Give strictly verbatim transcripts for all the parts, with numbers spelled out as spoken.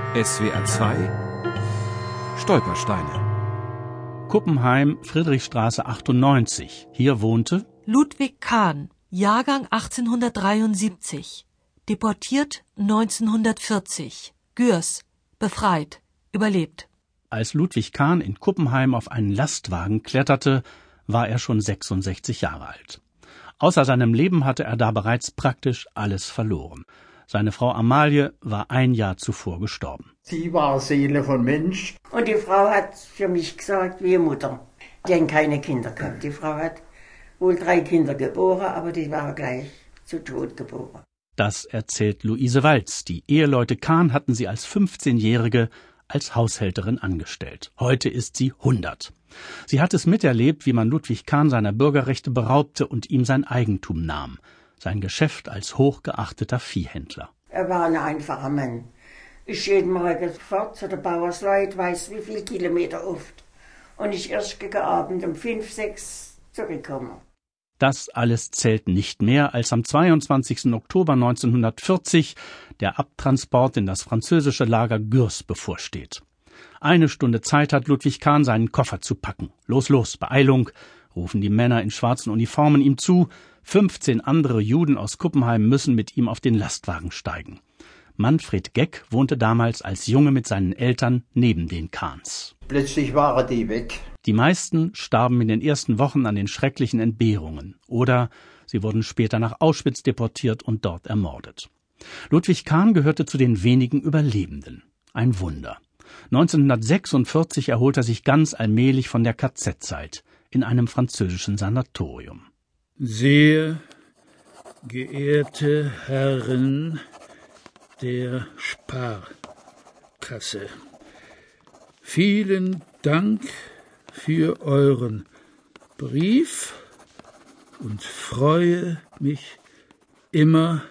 S W R zwei Stolpersteine. Kuppenheim, Friedrichstraße achtundneunzig. Hier wohnte Ludwig Kahn, Jahrgang achtzehnhundertdreiundsiebzig, deportiert neunzehnhundertvierzig, Gürs, befreit, überlebt. Als Ludwig Kahn in Kuppenheim auf einen Lastwagen kletterte, war er schon sechsundsechzig Jahre alt. Außer seinem Leben hatte er da bereits praktisch alles verloren. Seine Frau Amalie war ein Jahr zuvor gestorben. Sie war Seele von Mensch. Und die Frau hat für mich gesagt, wie Mutter. Die haben keine Kinder gehabt. Die Frau hat wohl drei Kinder geboren, aber die waren gleich zu Tod geboren. Das erzählt Luise Walz. Die Eheleute Kahn hatten sie als fünfzehnjährige als Haushälterin angestellt. Heute ist sie hundert. Sie hat es miterlebt, wie man Ludwig Kahn seiner Bürgerrechte beraubte und ihm sein Eigentum nahm. Sein Geschäft als hochgeachteter Viehhändler. Er war ein einfacher Mann. Ich jeden Morgen fort zu der Bauersleut, weiß wie viel Kilometer oft. Und ich erst gegen Abend um fünf, sechs zurückkomme. Das alles zählt nicht mehr, als am zweiundzwanzigsten Oktober neunzehnhundertvierzig der Abtransport in das französische Lager Gürs bevorsteht. Eine Stunde Zeit hat Ludwig Kahn, seinen Koffer zu packen. Los, los, Beeilung, rufen die Männer in schwarzen Uniformen ihm zu. fünfzehn andere Juden aus Kuppenheim müssen mit ihm auf den Lastwagen steigen. Manfred Geck wohnte damals als Junge mit seinen Eltern neben den Kahns. Plötzlich waren die weg. Die meisten starben in den ersten Wochen an den schrecklichen Entbehrungen oder sie wurden später nach Auschwitz deportiert und dort ermordet. Ludwig Kahn gehörte zu den wenigen Überlebenden. Ein Wunder. neunzehnhundertsechsundvierzig erholt er sich ganz allmählich von der K Z-Zeit in einem französischen Sanatorium. Sehr geehrte Herren der Sparkasse, vielen Dank für euren Brief und freue mich immer,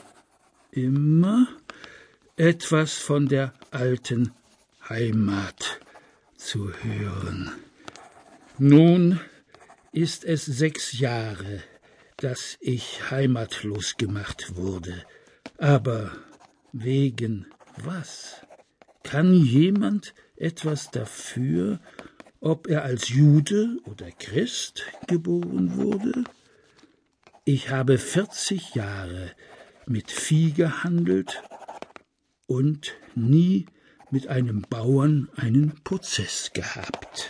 immer etwas von der alten Heimat zu hören. Nun ist es sechs Jahre, dass ich heimatlos gemacht wurde. Aber wegen was? Kann jemand etwas dafür, ob er als Jude oder Christ geboren wurde? Ich habe vierzig Jahre mit Vieh gehandelt und nie mit einem Bauern einen Prozess gehabt.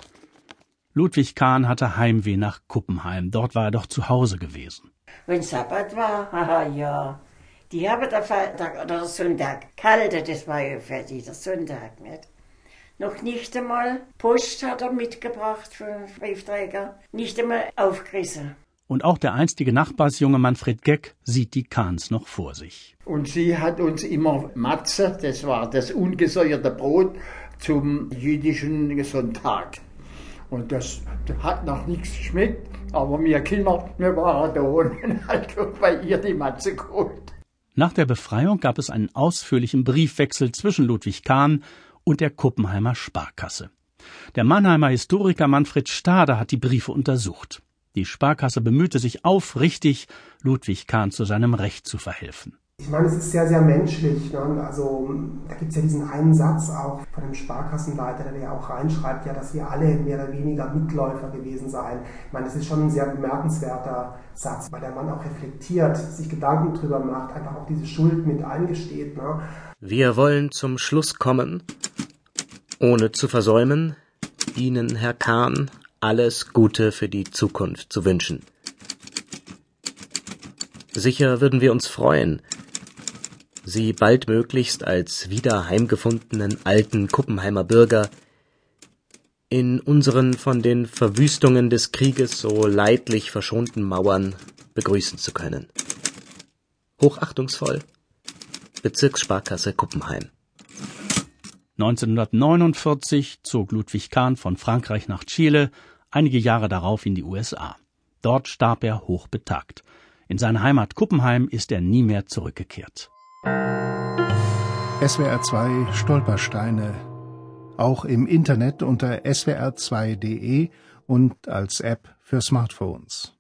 Ludwig Kahn hatte Heimweh nach Kuppenheim. Dort war er doch zu Hause gewesen. Wenn Sabbat war, haha, ja. Die haben der Freitag oder der Sonntag kalte, das war ja für die der Sonntag, nicht? Noch nicht einmal Post hat er mitgebracht für den Briefträger, nicht einmal aufgerissen. Und auch der einstige Nachbarsjunge Manfred Geck sieht die Kahns noch vor sich. Und sie hat uns immer Matze, das war das ungesäuerte Brot, zum jüdischen Sonntag. Und das hat noch nichts geschmeckt, aber wir Kinder, wir waren da und halt bei ihr die Matze geholt. Nach der Befreiung gab es einen ausführlichen Briefwechsel zwischen Ludwig Kahn und der Kuppenheimer Sparkasse. Der Mannheimer Historiker Manfred Stade hat die Briefe untersucht. Die Sparkasse bemühte sich aufrichtig, Ludwig Kahn zu seinem Recht zu verhelfen. Ich meine, es ist sehr, sehr menschlich. Ne? Also da gibt es ja diesen einen Satz auch von dem Sparkassenleiter, der ja auch reinschreibt, ja, dass wir alle mehr oder weniger Mitläufer gewesen seien. Ich meine, das ist schon ein sehr bemerkenswerter Satz, weil der Mann auch reflektiert, sich Gedanken drüber macht, einfach auch diese Schuld mit eingesteht. Ne? Wir wollen zum Schluss kommen, ohne zu versäumen, Ihnen, Herr Kahn, alles Gute für die Zukunft zu wünschen. Sicher würden wir uns freuen, Sie baldmöglichst als wieder heimgefundenen alten Kuppenheimer Bürger in unseren von den Verwüstungen des Krieges so leidlich verschonten Mauern begrüßen zu können. Hochachtungsvoll, Bezirkssparkasse Kuppenheim. neunzehnhundertneunundvierzig zog Ludwig Kahn von Frankreich nach Chile, einige Jahre darauf in die U S A. Dort starb er hochbetagt. In seine Heimat Kuppenheim ist er nie mehr zurückgekehrt. S W R zwei Stolpersteine. Auch im Internet unter S W R zwei Punkt de und als App für Smartphones.